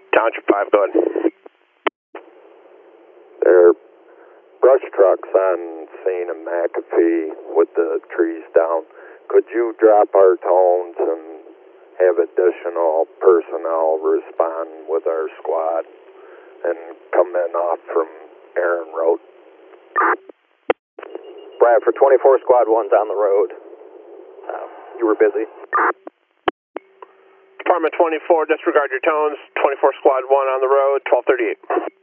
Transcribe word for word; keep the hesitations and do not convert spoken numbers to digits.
Township five, go ahead. There are brush trucks on scene in McAfee with the trees down. Could you drop our tones and have additional personnel respond with our squad and come in off from Aaron Road? Bradford twenty-four, Squad one's on the road. Uh, you were busy. Department twenty-four, disregard your tones. twenty-four Squad one on the road, twelve thirty-eight.